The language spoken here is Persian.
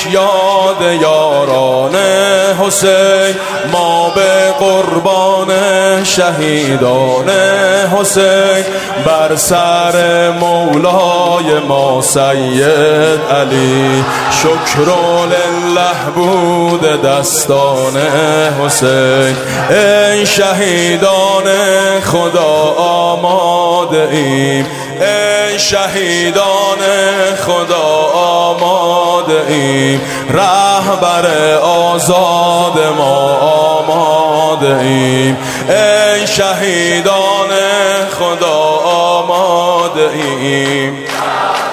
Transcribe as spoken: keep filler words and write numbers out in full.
یاد یاران حسین، ما به قربان شهیدان حسین. بر سر مولای ما سید علی، شکر لله بود دستان حسین. ای شهیدان خدا آماده ایم، ای شهیدان خدا آماده ایم. رهبر آزاد ما آماده ایم، ای شهیدان خدا آماده ایم.